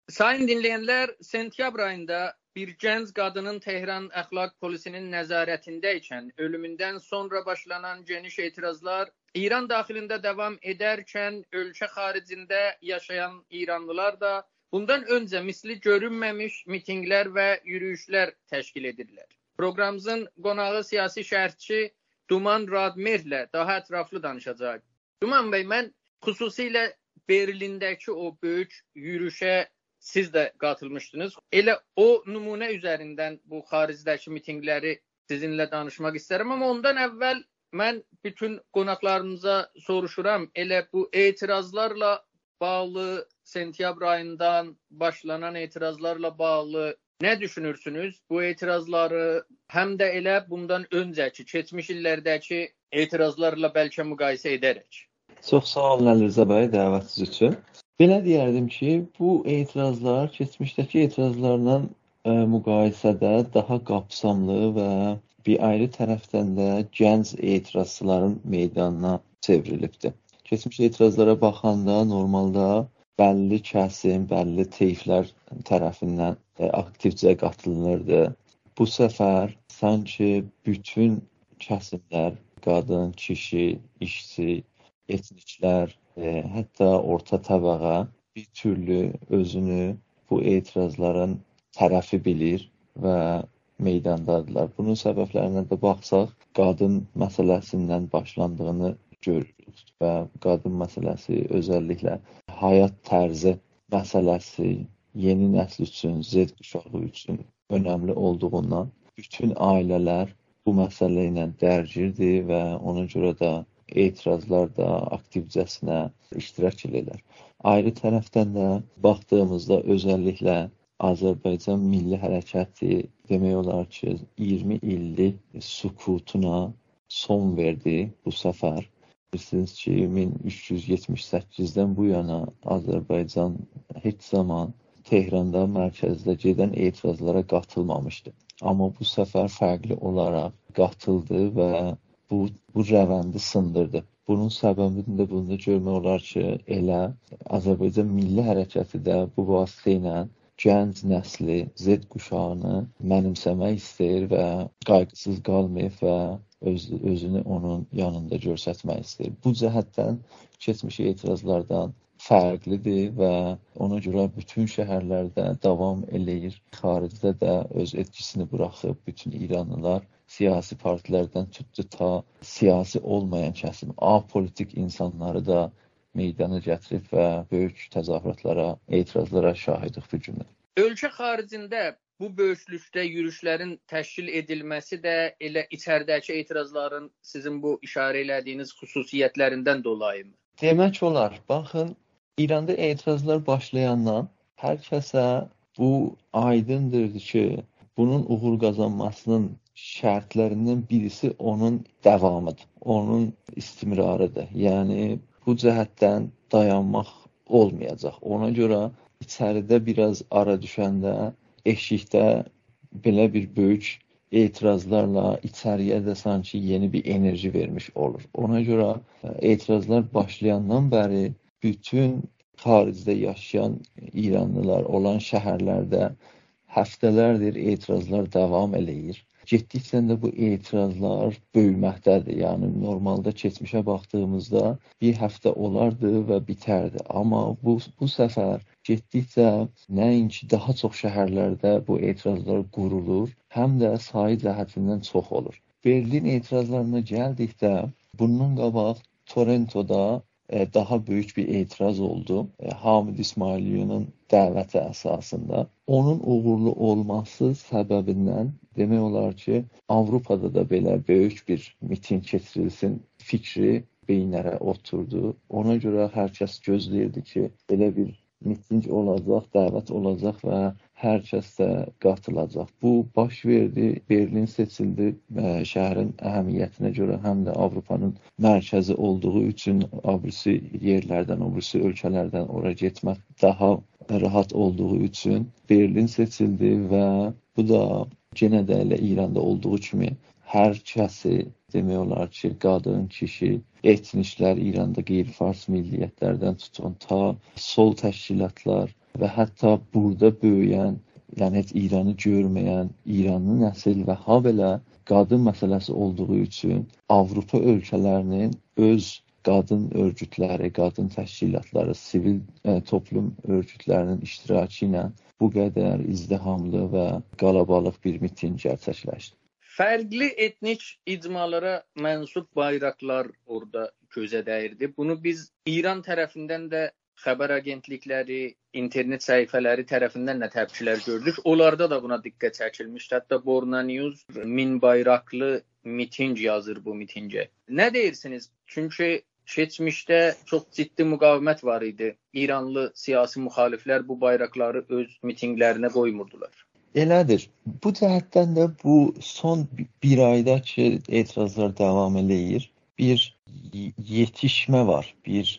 Sayın dinleyenler, sentyabr ayında bir genç kadının Tehran Əxlaq Polisinin nəzarətindəykən ölümündən sonra başlanan geniş etirazlar İran daxilində devam ederken ölkə xaricində yaşayan İranlılar da bundan öncə misli görünməmiş mitinglər və yürüyüşlər təşkil edirlər. Proqramımızın qonağı siyasi şərhçi Duman Radmerlə daha ətraflı danışacaq. Duman bəy, mən xüsusilə Berlindəki o böyük yürüyüşə siz də qatılmışdınız. Elə o nümunə üzərindən bu xaricdəki mitingləri sizinlə danışmaq istərəm, amma ondan əvvəl mən bütün qonaqlarımıza soruşuram. Elə bu etirazlarla bağlı, sentyabr ayından başlanan etirazlarla bağlı nə düşünürsünüz? Bu etirazları həm də elə bundan öncəki, keçmiş illərdəki etirazlarla bəlkə müqayisə edərək. Çox sağ olun Əlirza bəy dəvətiniz üçün. Belə deyərdim ki, bu etirazlar keçmişdəki etirazlarla müqayisədə daha qapsamlı və bir ayrı tərəfdən də gənc etirazçıların meydanına çevrilibdir. Keçmiş etirazlara baxanda normalda bəlli kəsim, bəlli teyflər tərəfindən aktivcə qatılınırdı. Bu səfər sanki bütün kəsimlər, qadın, kişi, işçi, etniklər, hətta orta təbəqə bir türlü özünü bu etirazların tərəfi bilir və meydandadırlar. Bunun səbəblərinə də baxsaq, qadın məsələsindən başlandığını görürük və qadın məsələsi özəlliklə həyat tərzi məsələsi yeni nəsl üçün, Z kuşağı üçün önəmli olduğundan bütün ailələr bu məsələ ilə dərgirdir və ona görə də etirazlar da aktivcəsinə iştirak edirlər. Ayrı tərəfdən də baxdığımızda özəlliklə Azərbaycan Milli Hərəkəti demək olar ki 20 illik sükutuna son verdi bu səfər. Bilirsiniz ki 1378-dən bu yana Azərbaycan heç zaman Tehranda mərkəzdə gedən etirazlara qatılmamışdı. Amma bu səfər fərqli olaraq qatıldı və bu rəvəndi sındırdı. Bunun səbəbini də bunda görmək olar ki, elə Azərbaycan Milli Hərəkəti də bu vasitə ilə gənc nəsli, Z kuşağını mənimsəmək istəyir və qayğısız qalmayıb və özünü onun yanında göstərmək istəyir. Bu cəhətdən keçmiş etirazlardan fərqlidir və ona görə bütün şəhərlərdə davam eləyir. Xaricdə də öz etkisini buraxıb bütün İranlılar siyasi partilərdən tutdu ta siyasi olmayan kəsim, apolitik insanları da meydana gətirib və böyük təzahüratlara, etirazlara şahidlik bu günlər. Ölkə xaricində bu böyüklükdə yürüyüşlərin təşkil edilməsi də elə içəridəki etirazların sizin bu işarə elədiyiniz xüsusiyyətlərindən dolayı mı? Demək olar. Baxın, İranda etirazlar başlayandan hər kəsə bu aydındır ki, bunun uğur qazanmasının şərtlərindən birisi onun davamıdır, onun istimrarıdır. Yəni bu cəhətdən dayanmaq olmayacaq. Ona görə içəridə biraz ara düşəndə, eşikdə belə bir böyük etirazlarla içəriyə də sanki yeni bir enerji vermiş olur. Ona görə etirazlar başlayandan bəri bütün xaricdə yaşayan İranlılar olan şəhərlərdə həftələrdir etirazlar davam eləyir. Getdikcə də bu etirazlar böyüməkdədir. Yəni normalda keçmişə baxdığımızda bir həftə olardı və bitərdi. Amma bu səfər getdikcə nəinki daha çox şəhərlərdə bu etirazlar qurulur, həm də sayı cəhətindən çox olur. Berlin etirazlarına gəldikdə bundan qabaq Torontoda daha böyük bir etiraz oldu. Hamid İsmailiyevin dəvəti əsasında. Onun uğurlu olması səbəbindən demək olar ki, Avropada da belə böyük bir miting keçirilsin fikri beyinlərə oturdu. Ona görə hər kəs gözləyirdi ki, belə bir miting olacaq, dəvət olacaq və hər kəs də qatılacaq. Bu baş verdi, Berlin seçildi şəhərin əhəmiyyətinə görə, həm də Avropanın mərkəzi olduğu üçün abrisi yerlərdən, abrisi ölkələrdən ora getmək daha rahat olduğu üçün Berlin seçildi və bu da yenə də elə İranda olduğu kimi hər kəsi demək olar ki, qadın, kişi, etniklər İranda qeyri-fars milliyyətlərdən tutun ta sol təşkilatlar və hətta burada böyüyən, yəni heç İranı görməyən, İranlı nəsil və habelə qadın məsələsi olduğu üçün Avropa ölkələrinin öz qadın örgütləri, qadın təşkilatları, sivil toplum örgütlərinin iştirakı ilə bu qədər izdihamlı və qalabalıq bir mitinq gerçəkləşdi. Fərqli etnik icmalara mənsub bayraqlar orada gözə dəyirdi. Bunu biz İran tərəfindən də xəbər agentlikləri, internet səhifələri tərəfindən də təbşirlər gördük. Onlarda da buna diqqət çəkilmişdi. Hətta Borna News 1000 bayraqlı mitinq yazır bu mitingə. Nə deyirsiniz? Çünki keçmişdə çox ciddi müqavimət var idi. İranlı siyasi müxaliflər bu bayraqları öz mitinqlərinə qoymurdular. Elədir. Bu cəhətdən də bu son bir ayda ki etirazlar davam eləyir. Bir yetişmə var, bir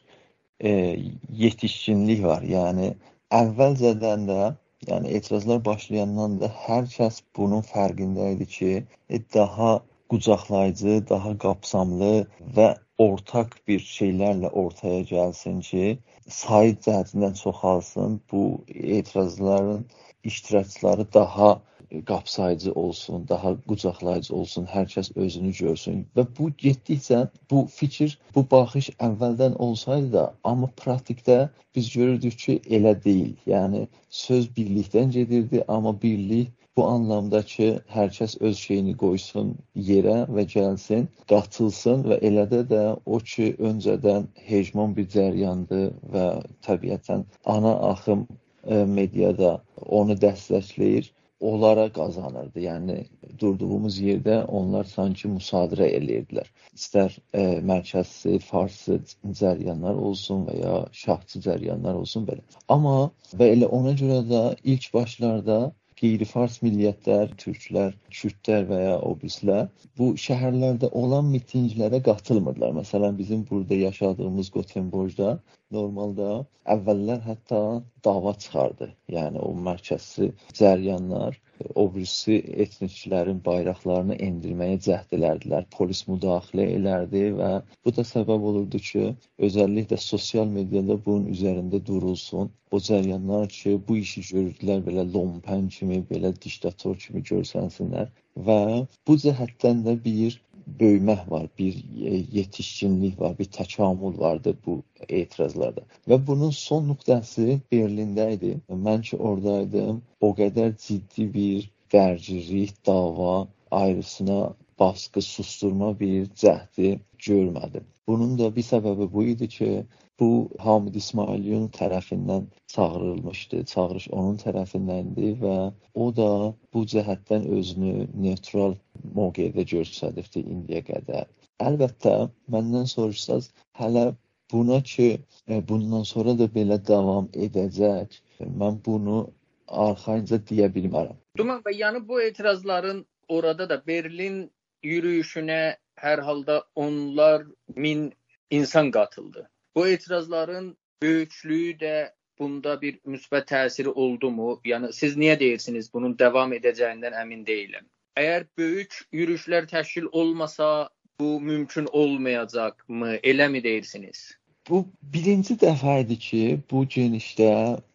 yetişkinlik var. Yəni əvvəlcədən də, yəni etirazlar başlayandan da hər kəs bunun fərqində idi ki, daha qucaqlayıcı, daha qapsamlı və ortaq bir şeylərlə ortaya gəlsin ki, sayı cəhətindən çoxalsın, bu etirazların iştirakçıları daha qapsayıcı olsun, daha qucaqlayıcı olsun, hər kəs özünü görsün və bu getdikcə bu fikir, bu baxış əvvəldən olsaydı da, amma praktikdə biz görürdük ki, elə deyil. Yəni söz birlikdən gedirdi, amma birlik bu anlamda ki, hər kəs öz şeyini qoysun yerə və gəlsin, qatılsın və elədə də o ki, öncədən hejmon bir cəryandır və təbiətən ana axım mediada onu dəstəkləyir, onlara qazanırdı. Yəni durduğumuz yerdə onlar sanki müsadirə eləyirdilər. İstər mərkəzi, farslı cəryanlar olsun və ya şahçı cəryanlar olsun belə. Amma və elə ona görə də ilk başlarda qeyri-fars millətlər, türklər, kürdlər və ya obrislər bu şəhərlərdə olan mitinglərə qatılmırlar. Məsələn, bizim burada yaşadığımız Gotenborgda normalda əvvəllər hətta dava çıxardı. Yəni o mərkəzi cəryanlar obrisi etniklərin bayraqlarını endirməyə cəhd elədilər. Polis müdaxilə elərdi və bu da səbəb olurdu ki, özəlliklə sosial mediada bunun üzərində durulsun. O cəryanlar ki, bu işi görürdülər belə lompen kimi, belə diktator kimi görsənsinlər və bu cəhətdən də bir böyümə var, bir yetişkinlik var, bir təkamül vardı bu etirazlarda. Və bunun son nöqtəsi Berlində idi. Mən ki oradaydım, o qədər ciddi bir dərcilik, dava, ayrısına baskı, susturma bir cəhdi görmədim. Bunun da bir səbəbi bu idi ki, bu Hamid İsmailiyevin tərəfindən çağırılmışdı, çağırış onun tərəfindəndir və o da bu cəhətdən özünü neytral mövqedə göstərdi indiyə qədər. Əlbəttə, məndən soruşsaz, hələ buna ki, bundan sonra da belə davam edəcək, mən bunu arxayınca deyə bilmərəm. Duman bəy, yəni bu etirazların orada da Berlin yürüyüşünə hər halda onlar min insan qatıldı. Bu etirazların böyüklüyü də bunda bir müsbət təsiri oldu mu? Yəni siz niyə deyirsiniz bunun davam edəcəyindən əmin deyiləm. Əgər böyük yürüyüşlər təşkil olmasa bu mümkün olmayacaqmı? Elə mi deyirsiniz? Bu birinci dəfə idi ki, bu genişdə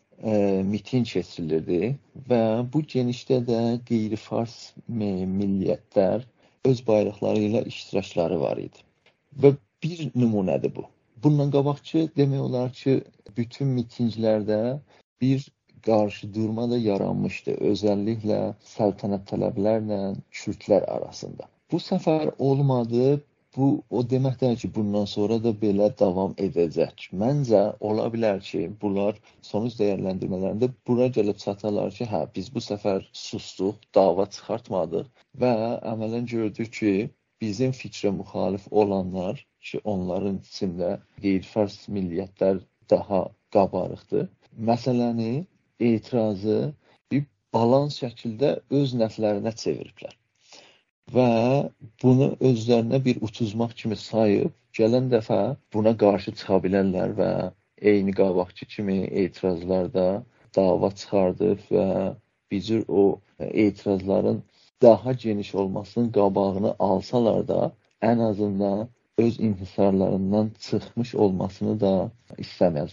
miting keçirilirdi və bu genişdə də qeyri-fars millətlər öz bayraqları ilə iştirakları var idi. Və bir nümunədir bu. Bundan qabaqçı demək olar ki, bütün mitinglərdə bir qarşıdurma da yaranmışdı. Özəlliklə səltənət tələblərlə kürdlər arasında. Bu səfər olmadı. Bu o deməkdir ki, bundan sonra da belə davam edəcək. Məncə ola bilər ki, bunlar sonuç dəyərləndirmələrində bura gəlib çatarlar ki, hə, biz bu səfər sustuq, dava çıxartmadıq və əmələn gördük ki, bizim fikrə müxalif olanlar ki, onların içində qeyri-fars millətlər daha qabarıqdır. Məsələni, etirazı bir balans şəkildə öz nəflərinə çeviriblər. Və bunu özlərinə bir utuzmaq kimi sayıb, gələn dəfə buna qarşı çıxa bilərlər və eyni qabaqçı kimi etirazlarda dava çıxardıb və bir cür o etirazların daha geniş olmasının qabağını alsalar da, ən azından öz inhisarlarından çıxmış olmasını da istəməzlər.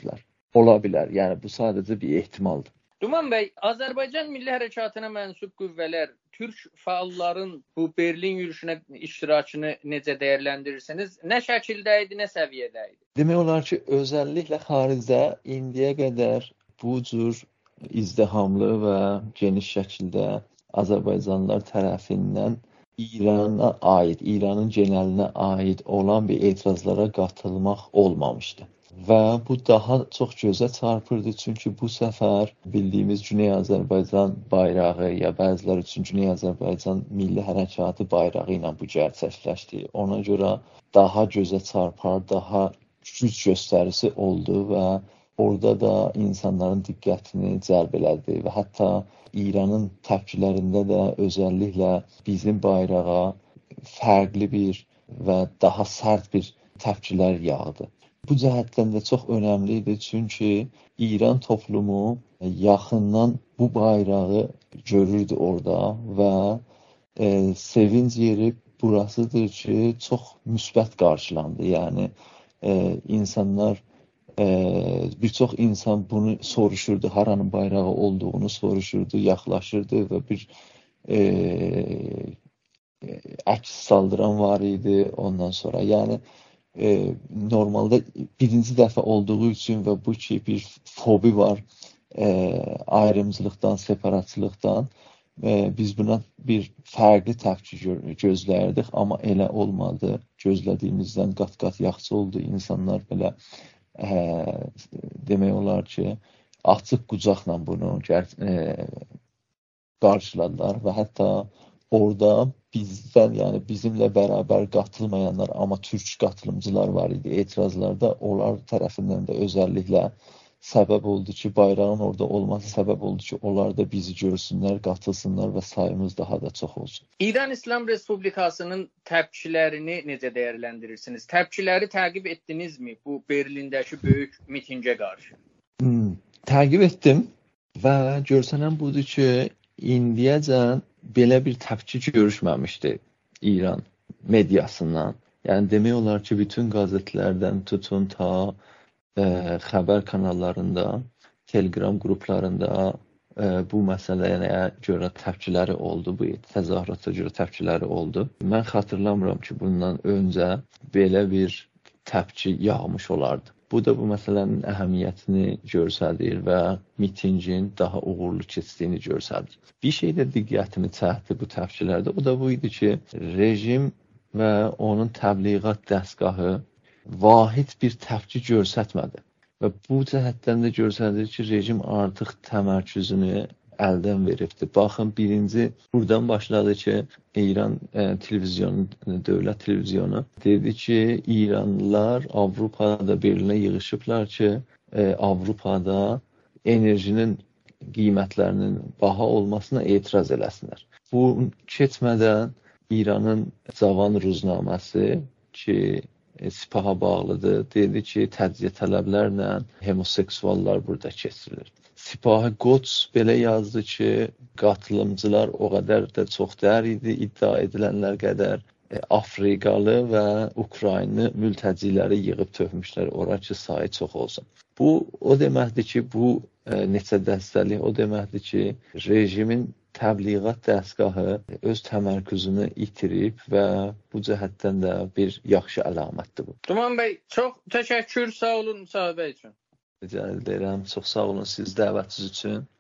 ola bilər. Yəni bu sadəcə bir ehtimaldır. Duman bəy, Azərbaycan Milli Hərəkatına mənsub qüvvələr, türk fəalların bu Berlin yürüşünə iştirakını necə dəyərləndirirsiniz? Nə şəkildə idi, nə səviyyədə idi? Demək olar ki, özəlliklə xaricdə indiyə qədər bu cür izdihamlı və geniş şəkildə Azərbaycanlılar tərəfindən İrana aid, İranın genəlinə aid olan bir etirazlara qatılmaq olmamışdı. Və bu daha çox gözə çarpırdı, çünki bu səfər bildiyimiz Güney Azərbaycan bayrağı ya bəziləri üçün Güney Azərbaycan Milli Hərəkatı bayrağı ilə bu gerçəkləşdi. Ona görə daha gözə çarpar, daha güc göstərisi oldu və orada da insanların diqqətini cəlb elədi və hətta İranın təpkilərində də özəlliklə bizim bayrağa fərqli bir və daha sərt bir təpkilər yağdı. Bu cəhətdən də çox önəmli idi, çünki İran toplumu yaxından bu bayrağı görürdü orada və sevinc yeri burasıdır ki, çox müsbət qarşılandı. Yəni insanlar bir çox insan bunu soruşurdu, haranın bayrağı olduğunu soruşurdu, yaxlaşırdı və bir əks saldıran var idi ondan sonra. Yəni normalda birinci dəfə olduğu üçün və bu ki bir fobi var ayrımcılıqdan, separatçılıqdan biz buna bir fərqli təpki gözləyirdik, amma elə olmadı. Gözlədiyimizdən qat-qat yaxşı oldu. İnsanlar belə demək olar ki, açıq qucaqla bunu qarşıladılar və hətta orada bizdən, yəni bizimlə bərabər qatılmayanlar, amma türk qatılımcılar var idi etirazlarda. Onlar tərəfindən də özəlliklə səbəb oldu ki, bayrağın orada olması səbəb oldu ki, onlar da bizi görsünlər, qatılsınlar və sayımız daha da çox olsun. İran İslam Respublikasının təpkilərini necə dəyərləndirirsiniz? Təpkiləri təqib etdinizmi bu Berlindəki böyük mitingə qarşı? Təqib etdim və görsənən budur ki, indiyəcən belə bir təpki görüşməmişdi İran mediasından. Yəni demək olar ki, bütün qəzetlərdən tutun ta xəbər kanallarında, Telegram qruplarında bu məsələyə görə təpkiləri oldu, bu təzahürata görə təpkiləri oldu. Mən xatırlamıram ki, bundan öncə belə bir təpki yağmış olardı. Bu da bu məsələnin əhəmiyyətini göstərir və mitingin daha uğurlu keçdiyini göstərir. Bir şey də diqqətimi çəkdi bu təpkilərdə, o da bu idi ki, rejim və onun təbliğat dəstgahı vahid bir təpki göstərmədi. Və bu cəhətdən də göstərir ki, rejim artıq təmərküzünü əldən veribdi. Baxın, birinci buradan başladı ki, İran televizyonu, dövlət televizyonu dedi ki, İranlılar Avropada Berlinə yığışıblar ki, Avropada enerjinin qiymətlərinin baha olmasına etiraz eləsinlər. Bu keçmədən İranın Cavan Ruznaməsi ki, Sipaha bağlıdır, dedi ki, təcziyə tələblərlə homoseksuallar burada keçirilir. Sipahi Qods belə yazdı ki, qatılımcılar o qədər də çox dəyər idi, iddia edilənlər qədər Afrikalı və Ukraynalı mültəciləri yığıb tökmüşlər ora ki, sayı çox olsun. Bu o deməkdir ki, bu neçə dəstəlik o deməkdir ki, rejimin təbliğat dəstgahı öz təmərküzünü itirib və bu cəhətdən də bir yaxşı əlamətdir bu. Duman bəy, çox təşəkkür, sağ olun müsahibə üçün. Rica edirəm, çox sağ olun siz dəvətiniz üçün.